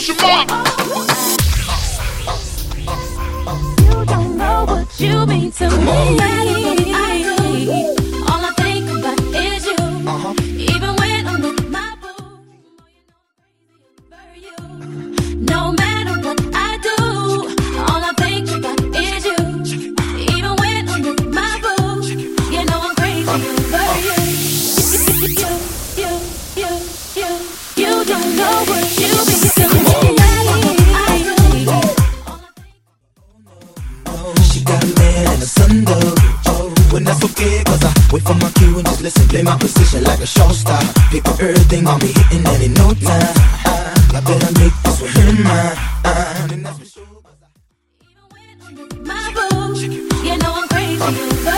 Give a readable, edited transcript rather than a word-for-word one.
push 'em up. You don't know what you mean to me. All I think about is you. Even when I'm with my boo, no matter what I do, all I think about is you. Even when I'm with my boo, you know I'm crazy over you. You don't know what you mean to me. She got a man and a son though. Oh, and that's okay, cause I wait for my cue and just listen. Play my position like a show star. Pick up everything on me, hitting it in no time. I better make this with him mine. And that's for sure. My boo, you know I'm crazy over